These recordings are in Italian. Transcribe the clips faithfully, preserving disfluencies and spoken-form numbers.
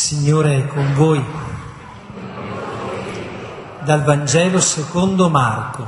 Signore è con voi. Dal Vangelo secondo Marco.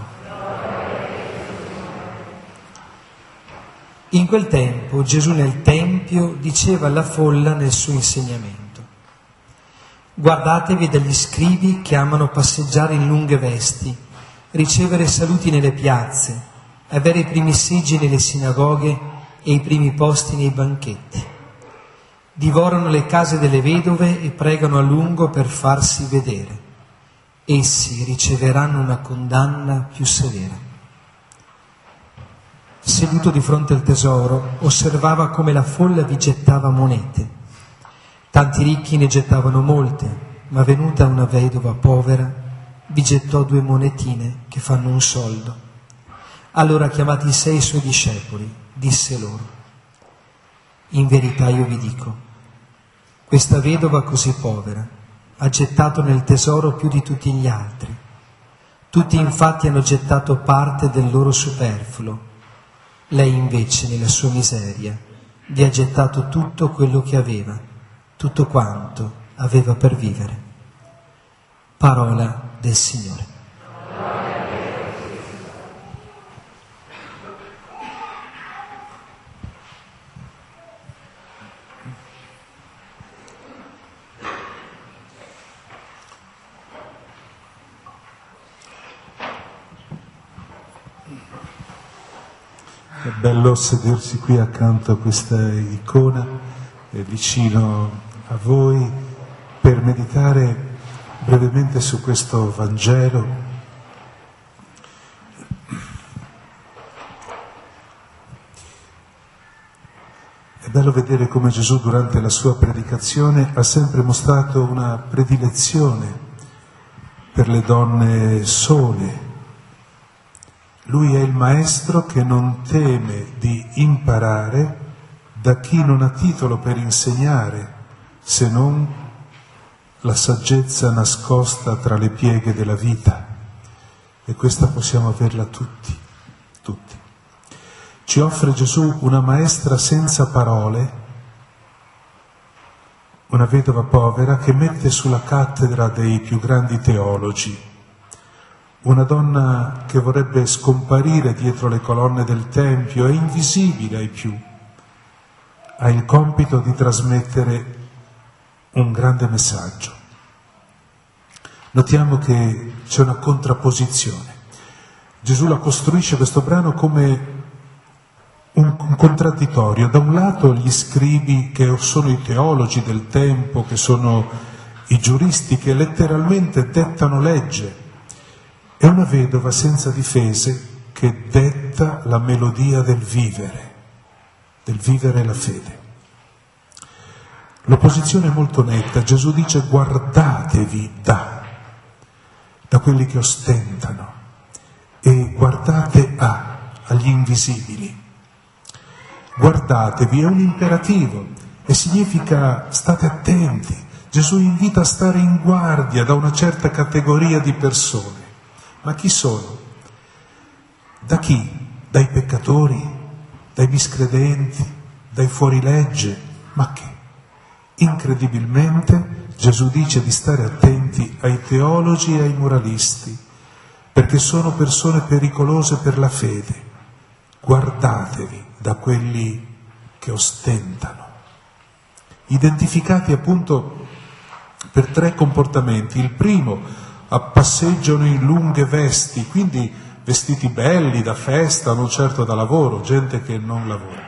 In quel tempo Gesù nel Tempio diceva alla folla nel suo insegnamento: guardatevi dagli scribi che amano passeggiare in lunghe vesti, ricevere saluti nelle piazze, avere i primi seggi nelle sinagoghe e i primi posti nei banchetti. Divorano le case delle vedove e pregano a lungo per farsi vedere. Essi riceveranno una condanna più severa. Seduto di fronte al tesoro, osservava come la folla vi gettava monete. Tanti ricchi ne gettavano molte, ma venuta una vedova povera, vi gettò due monetine che fanno un soldo. Allora, chiamati sei suoi discepoli, disse loro: in verità io vi dico, questa vedova così povera ha gettato nel tesoro più di tutti gli altri. Tutti infatti hanno gettato parte del loro superfluo. Lei invece, nella sua miseria, vi ha gettato tutto quello che aveva, tutto quanto aveva per vivere. Parola del Signore. È bello sedersi qui accanto a questa icona, eh, vicino a voi, per meditare brevemente su questo Vangelo. È bello vedere come Gesù durante la sua predicazione ha sempre mostrato una predilezione per le donne sole. Lui è il maestro che non teme di imparare da chi non ha titolo per insegnare, se non la saggezza nascosta tra le pieghe della vita. E questa possiamo averla tutti, tutti. Ci offre Gesù una maestra senza parole, una vedova povera che mette sulla cattedra dei più grandi teologi. Una donna che vorrebbe scomparire dietro le colonne del Tempio, è invisibile ai più. Ha il compito di trasmettere un grande messaggio. Notiamo che c'è una contrapposizione. Gesù la costruisce questo brano come un, un contraddittorio. Da un lato gli scribi, che sono i teologi del tempo, che sono i giuristi che letteralmente dettano legge, è una vedova senza difese che detta la melodia del vivere, del vivere la fede. L'opposizione è molto netta. Gesù dice: guardatevi da, da quelli che ostentano, e guardate a, agli invisibili. Guardatevi è un imperativo e significa state attenti. Gesù invita a stare in guardia da una certa categoria di persone. Ma chi sono? Da chi? Dai peccatori? Dai miscredenti? Dai fuorilegge? Ma che? Incredibilmente Gesù dice di stare attenti ai teologi e ai moralisti, perché sono persone pericolose per la fede. Guardatevi da quelli che ostentano. Identificati appunto per tre comportamenti. Il primo: passeggiano in lunghe vesti, quindi vestiti belli da festa, non certo da lavoro, gente che non lavora,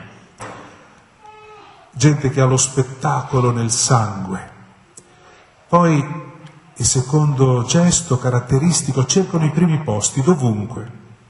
gente che ha lo spettacolo nel sangue. Poi il secondo gesto caratteristico: cercano i primi posti dovunque.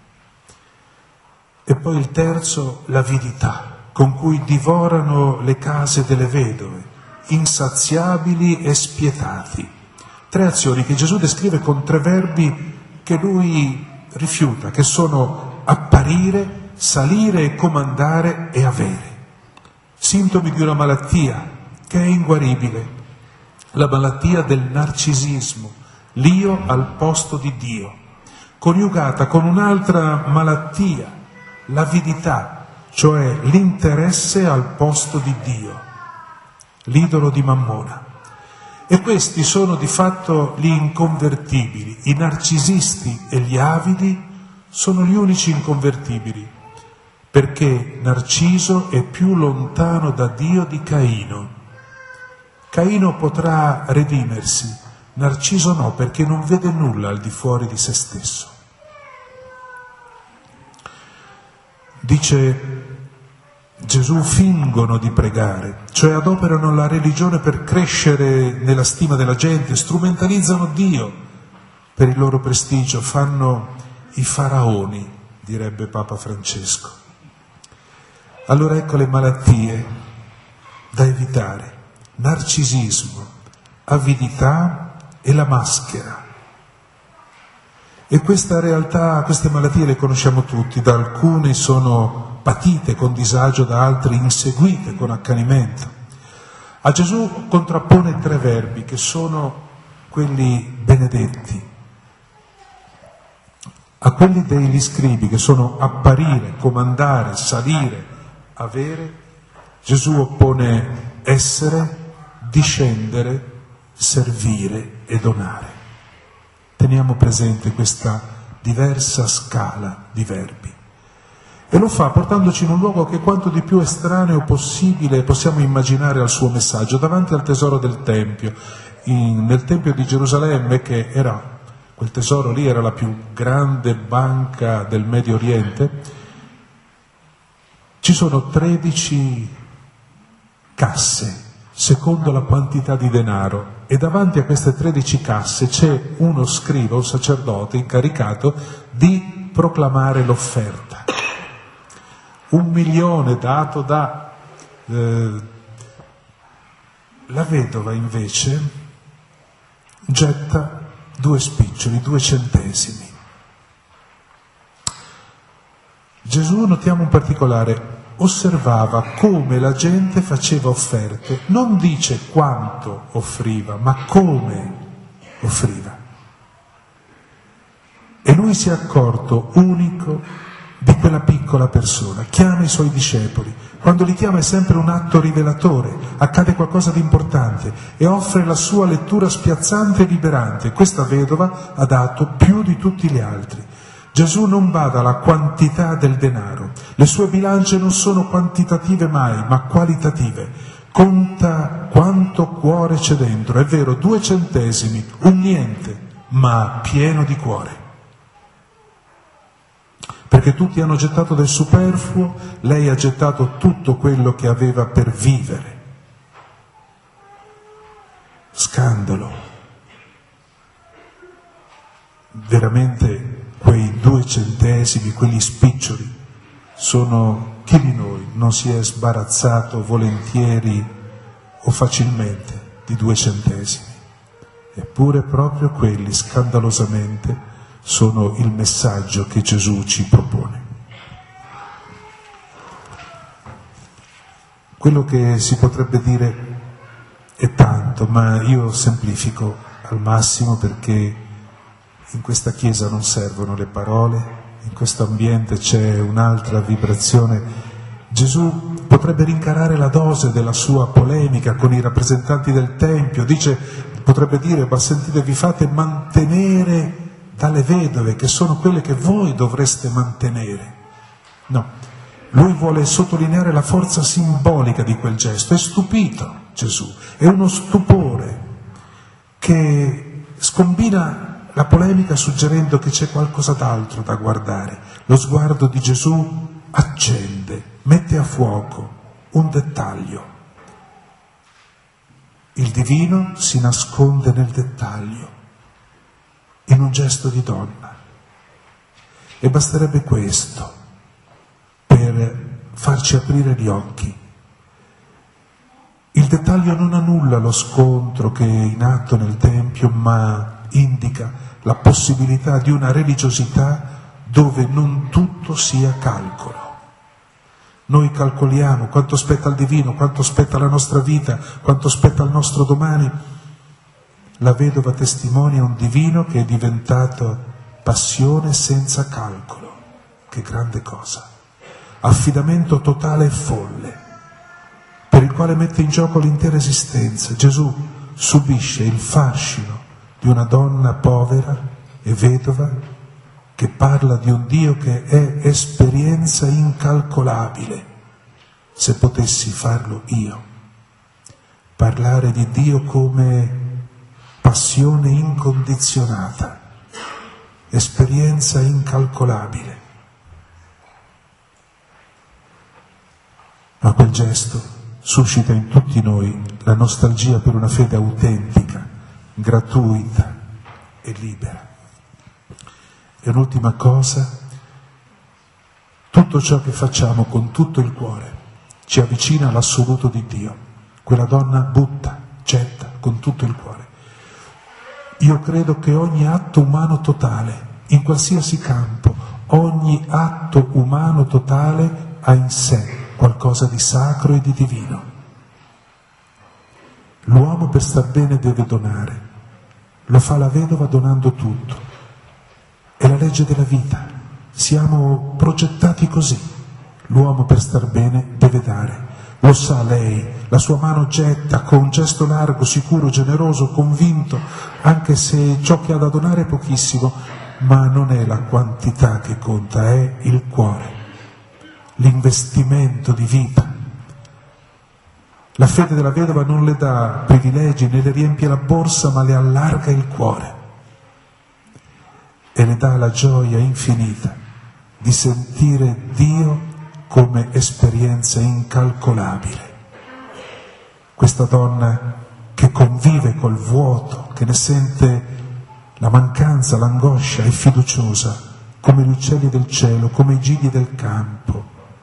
E poi il terzo: l'avidità con cui divorano le case delle vedove, insaziabili e spietati. Tre azioni che Gesù descrive con tre verbi che lui rifiuta, che sono apparire, salire e comandare e avere. Sintomi di una malattia che è inguaribile, la malattia del narcisismo, l'io al posto di Dio, coniugata con un'altra malattia, l'avidità, cioè l'interesse al posto di Dio, l'idolo di Mammona. E questi sono di fatto gli inconvertibili. I narcisisti e gli avidi sono gli unici inconvertibili, perché Narciso è più lontano da Dio di Caino. Caino potrà redimersi, Narciso no, perché non vede nulla al di fuori di se stesso. Dice Gesù, fingono di pregare, cioè adoperano la religione per crescere nella stima della gente, strumentalizzano Dio per il loro prestigio, fanno i faraoni, direbbe Papa Francesco. Allora ecco le malattie da evitare: narcisismo, avidità e la maschera. E questa realtà, queste malattie le conosciamo tutti, da alcune sono patite con disagio, da altri inseguite con accanimento. A Gesù contrappone tre verbi che sono quelli benedetti. A quelli degli scribi, che sono apparire, comandare, salire, avere, Gesù oppone essere, discendere, servire e donare. Teniamo presente questa diversa scala di verbi. E lo fa portandoci in un luogo che quanto di più estraneo possibile possiamo immaginare al suo messaggio, davanti al tesoro del Tempio. In, nel Tempio di Gerusalemme, che era, quel tesoro lì era la più grande banca del Medio Oriente, ci sono tredici casse, secondo la quantità di denaro, e davanti a queste tredici casse c'è uno scriba, un sacerdote incaricato di proclamare l'offerta. Un milione dato da... Eh, la vedova invece getta due spiccioli, due centesimi. Gesù, notiamo un particolare, osservava come la gente faceva offerte, non dice quanto offriva, ma come offriva. E lui si è accorto unico di quella piccola persona, chiama i suoi discepoli. Quando li chiama è sempre un atto rivelatore, accade qualcosa di importante e offre la sua lettura spiazzante e liberante. Questa vedova ha dato più di tutti gli altri. Gesù non bada alla quantità del denaro, le sue bilance non sono quantitative mai, ma qualitative. Conta quanto cuore c'è dentro, è vero, due centesimi, un niente, ma pieno di cuore. Perché tutti hanno gettato del superfluo, lei ha gettato tutto quello che aveva per vivere. Scandalo. Veramente quei due centesimi, quegli spiccioli, sono chi di noi non si è sbarazzato volentieri o facilmente di due centesimi. Eppure proprio quelli, scandalosamente, sono il messaggio che Gesù ci propone. Quello che si potrebbe dire è tanto, ma io semplifico al massimo, perché in questa Chiesa non servono le parole, in questo ambiente c'è un'altra vibrazione. Gesù potrebbe rincarare la dose della sua polemica con i rappresentanti del Tempio, dice, potrebbe dire, ma sentite, vi fate mantenere dalle vedove, che sono quelle che voi dovreste mantenere. No, lui vuole sottolineare la forza simbolica di quel gesto. È stupito Gesù, è uno stupore che scombina la polemica suggerendo che c'è qualcosa d'altro da guardare. Lo sguardo di Gesù accende, mette a fuoco un dettaglio. Il divino si nasconde nel dettaglio, in un gesto di donna. E basterebbe questo per farci aprire gli occhi. Il dettaglio non annulla lo scontro che è in atto nel Tempio, ma indica la possibilità di una religiosità dove non tutto sia calcolo. Noi calcoliamo quanto spetta al divino, quanto spetta alla nostra vita, quanto spetta al nostro domani. La vedova testimonia un divino che è diventato passione senza calcolo. Che grande cosa! Affidamento totale e folle, per il quale mette in gioco l'intera esistenza. Gesù subisce il fascino di una donna povera e vedova che parla di un Dio che è esperienza incalcolabile. Se potessi farlo io, parlare di Dio come passione incondizionata, esperienza incalcolabile. Ma quel gesto suscita in tutti noi la nostalgia per una fede autentica, gratuita e libera. E un'ultima cosa, tutto ciò che facciamo con tutto il cuore ci avvicina all'assoluto di Dio. Quella donna butta, getta con tutto il cuore. Io credo che ogni atto umano totale, in qualsiasi campo, ogni atto umano totale ha in sé qualcosa di sacro e di divino. L'uomo per star bene deve donare, lo fa la vedova donando tutto. È la legge della vita, siamo progettati così. L'uomo per star bene deve dare. Lo sa lei, la sua mano getta con un gesto largo, sicuro, generoso, convinto, anche se ciò che ha da donare è pochissimo, ma non è la quantità che conta, è il cuore, l'investimento di vita. La fede della vedova non le dà privilegi, né le riempie la borsa, ma le allarga il cuore e le dà la gioia infinita di sentire Dio come esperienza incalcolabile. Questa donna che convive col vuoto, che ne sente la mancanza, l'angoscia, è fiduciosa come gli uccelli del cielo, come i gigli del campo.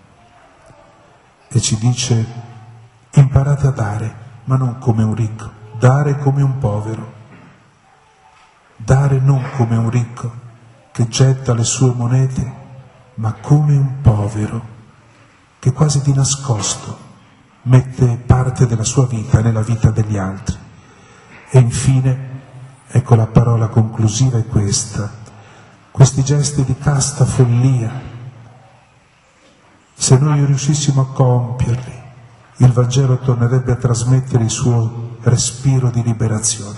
E ci dice: imparate a dare, ma non come un ricco, dare come un povero, dare non come un ricco che getta le sue monete, ma come un povero che quasi di nascosto mette parte della sua vita nella vita degli altri. E infine, ecco la parola conclusiva è questa: questi gesti di casta follia, se noi riuscissimo a compierli, il Vangelo tornerebbe a trasmettere il suo respiro di liberazione.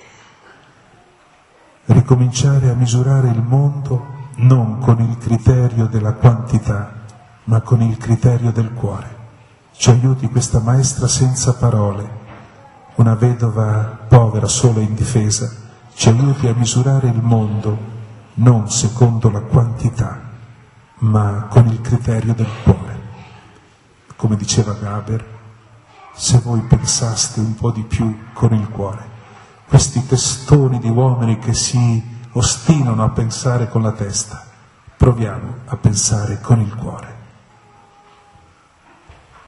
Ricominciare a misurare il mondo non con il criterio della quantità, ma con il criterio del cuore. Ci aiuti questa maestra senza parole, una vedova povera, sola e indifesa, ci aiuti a misurare il mondo non secondo la quantità, ma con il criterio del cuore. Come diceva Gaber, se voi pensaste un po' di più con il cuore, questi testoni di uomini che si ostinano a pensare con la testa, proviamo a pensare con il cuore.